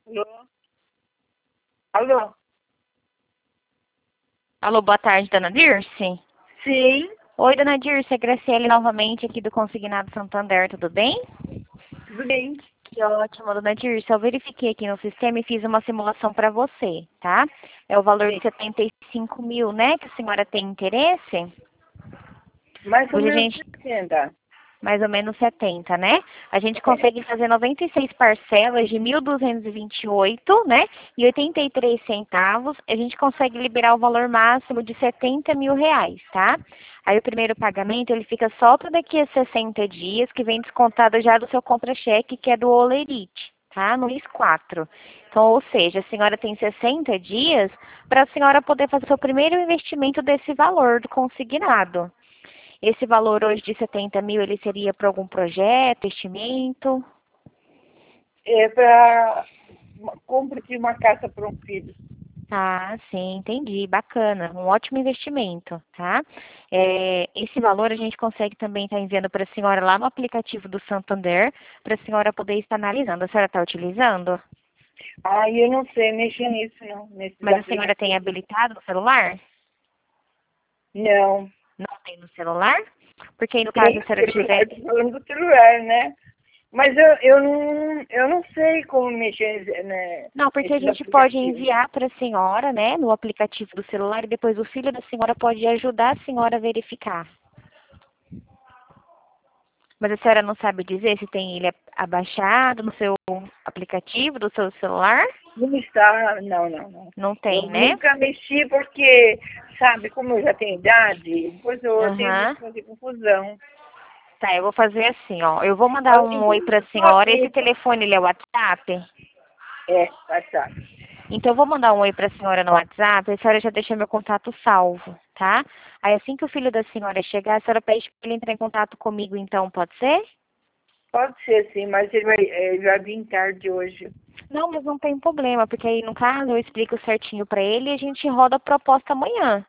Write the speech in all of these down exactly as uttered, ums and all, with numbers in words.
Alô? Alô? Alô, boa tarde, dona Dirce. Sim, Oi, dona Dirce, é Graciele novamente aqui do Consignado Santander, tudo bem? tudo bem. Que ótimo, dona Dirce. Eu verifiquei aqui no sistema e fiz uma simulação para você, tá? É o valor Sim. de setenta e cinco mil, né, que a senhora tem interesse? Mais ou Hoje a menos gente, sessenta. mais ou menos setenta, né? A gente É. consegue fazer noventa e seis parcelas de mil duzentos e vinte e oito, né? E oitenta e três centavos. A gente consegue liberar o valor máximo de setenta mil reais, tá? Aí o primeiro pagamento, ele fica só para daqui a sessenta dias, que vem descontado já do seu contra-cheque, que é do Olerite, tá? No mês quatro. Então, ou seja, a senhora tem sessenta dias para a senhora poder fazer seu primeiro investimento desse valor do consignado. Esse valor hoje de setenta mil, ele seria para algum projeto, investimento? É para compra de uma casa para um filho. Ah, sim, entendi. Bacana. Um ótimo investimento, tá? É, esse valor a gente consegue também estar enviando para a senhora lá no aplicativo do Santander, para a senhora poder estar analisando. A senhora está utilizando? Ah, eu não sei mexer nisso, não. Nesses Mas a senhora tem aplicativos. habilitado no celular? Não. Não tem no celular? Porque aí no caso Tem a senhora o celular, tiver. tô falando do celular, né? Mas eu, eu, não, eu não sei como mexer né, Não, porque a nesses gente pode aplicativos. enviar para a senhora, né, no aplicativo do celular e depois o filho da senhora pode ajudar a senhora a verificar. Mas a senhora não sabe dizer se tem ele abaixado no seu aplicativo do seu celular? Não está, não, não, não. Não Eu tem, né? nunca mexi porque, sabe, como eu já tenho idade, depois eu tenho medo Aham. de fazer confusão. Tá, eu vou fazer assim, ó. Eu vou mandar Além um oi disso, para a só senhora. Esse isso. telefone, ele é o WhatsApp? É, WhatsApp. Então, eu vou mandar um oi para a senhora no WhatsApp. A senhora já deixa meu contato salvo, tá? Aí, assim que o filho da senhora chegar, a senhora pede para ele entrar em contato comigo, então, pode ser? Pode ser sim, mas ele vai, ele vai vir tarde hoje. Não, mas não tem problema, porque aí, no caso, eu explico certinho para ele e a gente roda a proposta amanhã.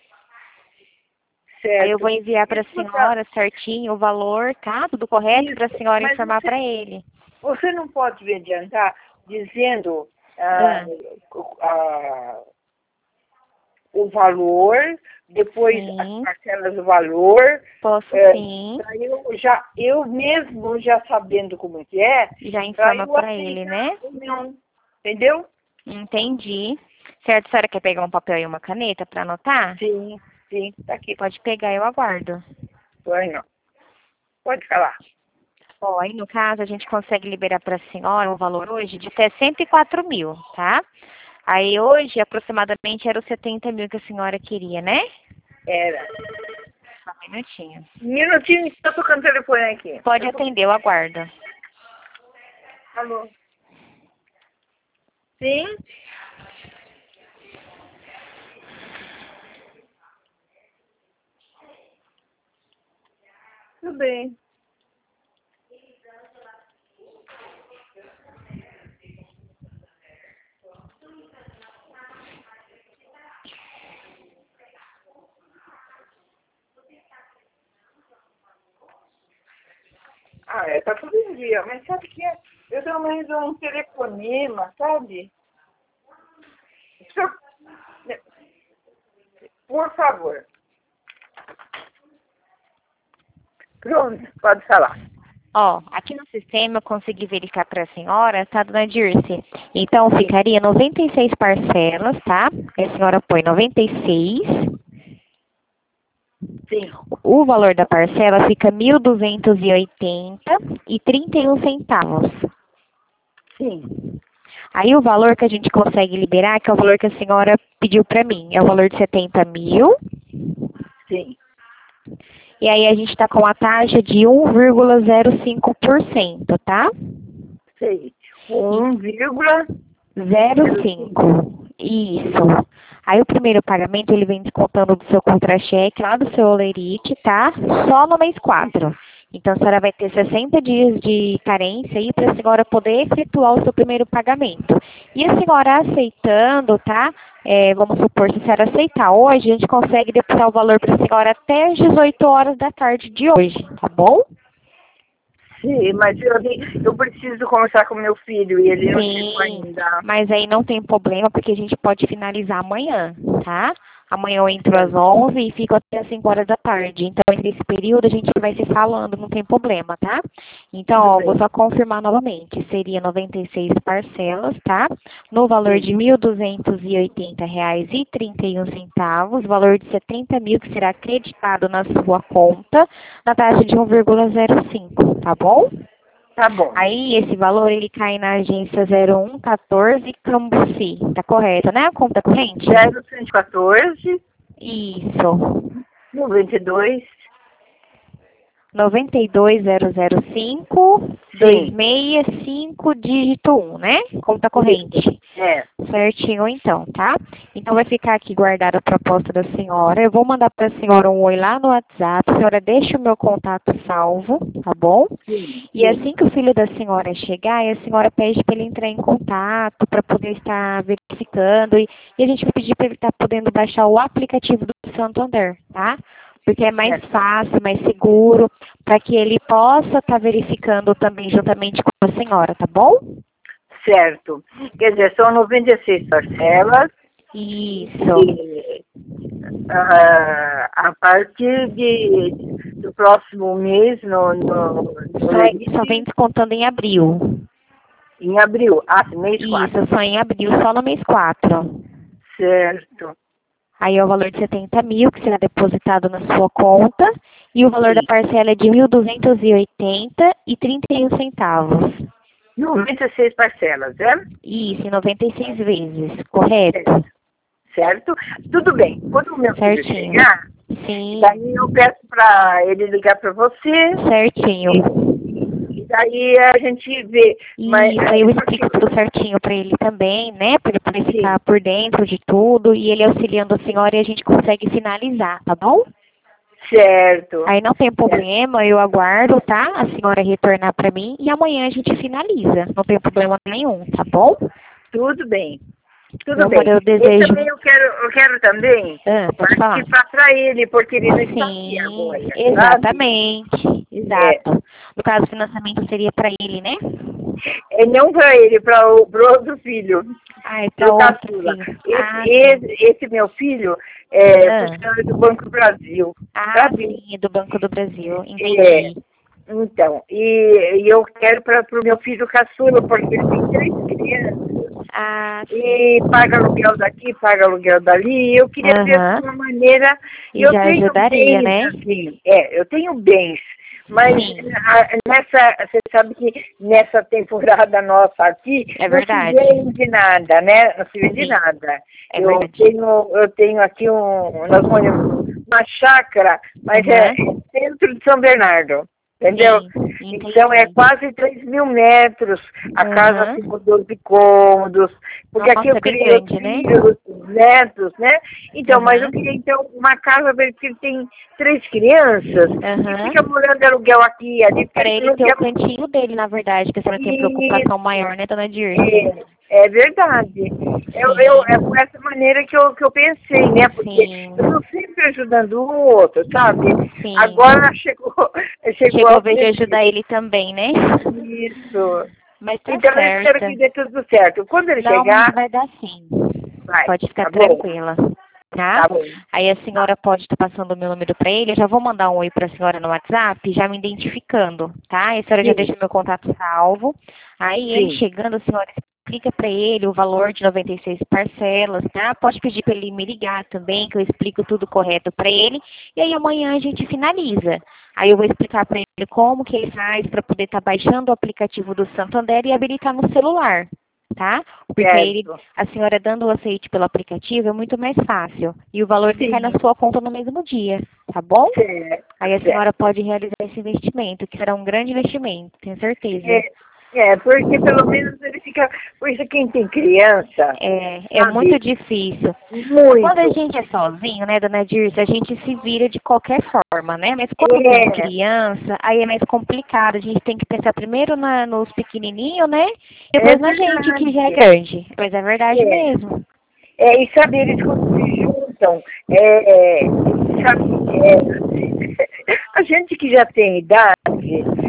Aí eu Certo. vou enviar para a Escuta, senhora certinho o valor, tá? Tudo correto para a isso, senhora mas informar você, para ele. você não pode me adiantar dizendo ah, Ah, ah, o valor, depois as sim, parcelas do valor, posso é, sim. para eu já, eu mesmo já sabendo como que é, Já para informa eu para ele, aceitar né? ou não. Entendeu? Entendi. Certo, a senhora quer pegar um papel e uma caneta para anotar? Sim, sim, tá aqui. Pode pegar, eu aguardo. Vai não. Pode falar. Ó, aí no caso a gente consegue liberar para a senhora um valor hoje de até cento e quatro mil, tá? Aí hoje aproximadamente era os setenta mil que a senhora queria, né? Era. Só um minutinho. Um minutinho, estou tocando o telefone aqui. Pode atender, eu aguardo. Alô? Sim? Tudo bem. Ah, é, tá tudo em dia. Mas sabe que é? Eu tô mais um telefonema, sabe? Só- Por favor. Pronto, pode falar. Ó, aqui no sistema eu consegui verificar para a senhora, tá, dona Dirce? Então ficaria noventa e seis parcelas, tá? Aí a senhora põe noventa e seis. Sim, O valor da parcela fica mil duzentos e oitenta e trinta e um centavos. sim, Aí o valor que a gente consegue liberar, que é o valor que a senhora pediu para mim, é o valor de setenta mil. sim. E aí a gente está com a taxa de um vírgula zero cinco por cento, tá? Sei. E Um vírgula zero zero cinco. cinco. Isso. Aí o primeiro pagamento ele vem descontando do seu contra-cheque lá do seu Olerite, tá? Só no mês quatro. Então a senhora vai ter sessenta dias de carência aí para a senhora poder efetuar o seu primeiro pagamento. E a senhora aceitando, tá? É, vamos supor, se a senhora aceitar hoje, a gente consegue depositar o valor para a senhora até as dezoito horas da tarde de hoje, tá bom? sei, mas eu, eu preciso conversar com meu filho e ele não chegou Sim, ainda. mas aí não tem problema, porque a gente pode finalizar amanhã, tá? Amanhã eu entro às Sim. onze e fico até às cinco horas da tarde. Então, nesse período, a gente vai se falando, não tem problema, tá? Então, Tudo ó, vou bem. só confirmar novamente. Seria noventa e seis parcelas, tá? No valor Sim. de mil duzentos e oitenta reais e trinta e um centavos, valor de setenta mil que será acreditado na sua conta, na taxa de um vírgula zero cinco, tá bom? Tá bom. Aí, esse valor, ele cai na agência zero um um quatro Cambuci. Tá correto, né? A conta corrente? zero cento e quatorze, Isso. noventa e dois. noventa e dois zero zero cinco, dois Sim. seis cinco, dígito um, né? Conta corrente. É. Certinho, então, tá? Então, vai ficar aqui guardada a proposta da senhora. Eu vou mandar para a senhora um oi lá no WhatsApp. A senhora deixa o meu contato salvo, tá bom? Sim. E Sim. assim que o filho da senhora chegar, a senhora pede para ele entrar em contato para poder estar verificando. E, e a gente vai pedir para ele estar podendo baixar o aplicativo do Santander, tá? Porque é mais É. fácil, mais seguro, para que ele possa estar verificando também juntamente com a senhora, tá bom? Certo. Quer dizer, são noventa e seis parcelas. Isso. E, ah, a partir de, do próximo mês, no, no, no Só, só vem limite, descontando em abril. em abril. Ah, mês quatro. Isso, só em abril, só no mês quatro. Certo. Aí é o valor de setenta mil que será depositado na sua conta e o valor da Sim. parcela é de mil duzentos e oitenta e trinta e um centavos. noventa e seis parcelas, é? Isso, em noventa e seis vezes, correto? Certo? Tudo bem. Quando o meu filho Certinho. chegar, Sim, daí eu peço para ele ligar para você certinho. e daí a gente vê. Mas, Isso, aí eu é, explico porque, tudo certinho para ele também, né? Para ele poder sim, ficar por dentro de tudo e ele auxiliando a senhora e a gente consegue finalizar, tá bom? certo. Aí não tem Certo. problema, eu aguardo, tá? A senhora retornar para mim e amanhã a gente finaliza. Não tem problema nenhum, tá bom? Tudo bem. Meu Tudo amor, bem. eu E desejo. também eu quero, eu quero também Ah, pode falar. participar para ele, porque ele não está aqui Sim, agora, sabe? exatamente. É, Exato. No caso, o financiamento seria para ele, né? é não para ele, para o pro outro filho, Ah, é para para o outro caçula. filho. Esse, Ah, sim. esse, esse meu filho é Ah, funcionário do Banco do Brasil, ah, sabe? sim, é do Banco do Brasil. É, Entendi. então, e, e eu quero para o meu filho caçula, porque ele tem três crianças. Ah, sim. E paga aluguel daqui, paga aluguel dali. E eu queria ver de Aham. uma maneira. E E eu já tenho ajudaria, bens, né? assim, é, eu tenho bens, mas Sim, a- nessa, você sabe que nessa temporada nossa aqui, é não se verdade. vende nada, né? Não se vende Sim, nada. é Eu verdade. tenho, eu tenho aqui um, nós moramos uma chácara, mas é Aham. centro de São Bernardo. Entendeu? Sim, Então é entendi. quase três mil metros, a casa Aham. assim, com doze cômodos, porque aqui Nossa, eu é bem criei os grande, né? filhos, os netos, né? Então, mas eu Aham. queria então uma casa para ele, porque ele tem três crianças e Aham. fica morando de aluguel aqui e ali, porque Para ele ele não ter o quer. cantinho dele, na verdade, que a senhora tem preocupação maior, né, dona Dirce? É, é verdade. Eu, eu, é por Sim, essa maneira que eu, que eu pensei, né? Porque sim, eu estou sempre ajudando o outro, sabe? sim. Agora chegou, chegou Chegou a a vez de vez ajudar dele. ele também, né? Isso. Mas tá Então eu espero certa. que dê tudo certo. Quando ele Não, mas chegar, vai dar sim. vai. Pode ficar Tá bom? tranquila, tá? Tá bom. Aí a Tá. senhora pode estar passando o meu número para ele. Eu já vou mandar um oi para a senhora no WhatsApp, já me identificando, tá? E a senhora já Sim, deixa meu contato salvo. Aí ele sim. chegando, a senhora explica para ele o valor de noventa e seis parcelas, tá? Pode pedir para ele me ligar também, que eu explico tudo correto para ele. E aí amanhã a gente finaliza. Aí eu vou explicar para ele como que ele faz para poder estar baixando o aplicativo do Santander e habilitar no celular, tá? Porque ele, Certo. a senhora dando o aceite pelo aplicativo é muito mais fácil. E o valor ele cai na Sim. sua conta no mesmo dia, tá bom? Aí a Certo, senhora certo. pode realizar esse investimento, que será um grande investimento, tenho certeza. É, é, porque pelo menos ele fica. Por isso quem tem criança, É, é muito sabe? difícil. Quando a Muito. gente é sozinho, né, dona Dirce, a gente se vira de qualquer forma, né? Mas quando tem É, criança, aí é mais complicado. A gente tem que pensar primeiro na, nos pequenininhos, né? é Depois na gente, que já é verdade. grande. Mas é verdade É. mesmo. É, e sabe, eles quando se juntam, é, é, sabe, é, a gente que já tem idade,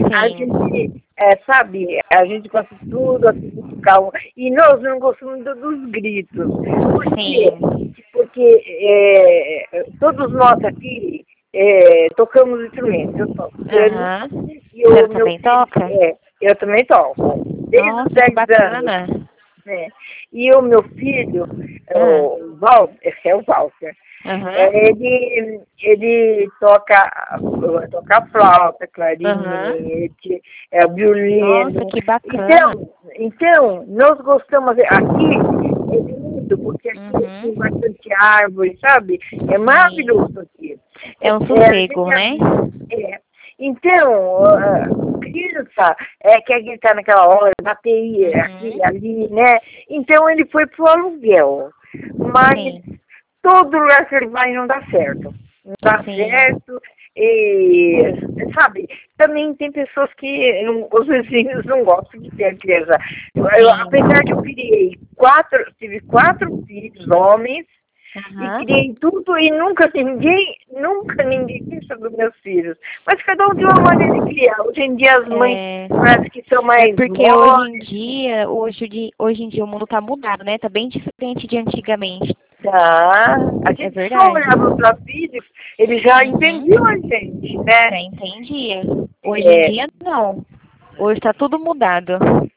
a gente, é, sabe, a gente gosta de tudo, assiste musical, e nós não gostamos do- dos gritos. Por quê? Sim. Porque é, todos nós aqui é, tocamos instrumentos. Eu toco piano Aham. e o Você meu também filho, toca? é, eu também toco, desde os Nossa, que dez anos. bacana. Né? E o meu filho, Ah. o Walter, é o Walter, Aham. é, ele, ele toca, toca flauta, Aham. clarinete, é, violino. Nossa, que bacana. Então, então, nós gostamos, aqui é lindo, porque aqui tem Uhum. bastante árvore, sabe? É maravilhoso aqui. É um É, a sossego, né? gente, é, então, a criança é, quer gritar naquela hora, bater aqui, Uhum. ali, né? Então ele foi pro aluguel. Mas Sim. todo lugar que ele vai não dá certo. Não dá Sim. certo. E, sabe, também tem pessoas que não- os vizinhos não gostam de ter a criança. Eu, eu, apesar de eu criei quatro, tive quatro filhos, homens, e Aham. criei tudo e nunca ninguém, nunca ninguém pensa dos meus filhos. Mas cada um tem uma maneira de criar. Hoje em dia as mães É, parece que são é mais porque hoje em moles. dia, hoje, de, hoje em dia o mundo tá mudado, né? Tá bem diferente de antigamente. Tá. A É gente só verdade. olhava para filhos, eles já entendiam a Uhum. gente, né? Já entendia. Hoje em É. dia, não. Hoje tá tudo mudado.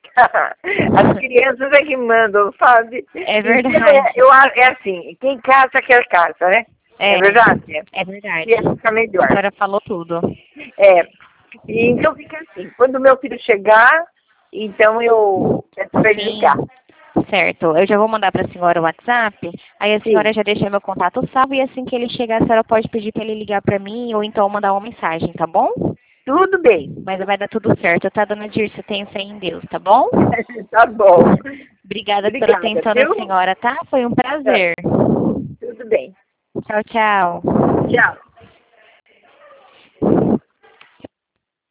As crianças é que mandam, sabe? É Então, é, verdade. eu, a- é assim, quem casa quer casa, né? É É, verdade? é verdade. E fica A melhor. senhora falou tudo. É. E então fica assim, quando meu filho chegar, então eu peço para ele Sim, ligar. certo. Eu já vou mandar para a senhora o WhatsApp. Aí a Sim, senhora já deixa meu contato salvo e assim que ele chegar, a senhora pode pedir para ele ligar para mim ou então mandar uma mensagem, tá bom? tudo bem. Mas vai dar tudo certo, tá, dona Dirce? Eu tenho fé em Deus, tá bom? Tá bom. Obrigada pela Obrigada, atenção da viu? senhora, tá? Foi um Tá, prazer. tudo bem. Tchau, tchau. Tchau.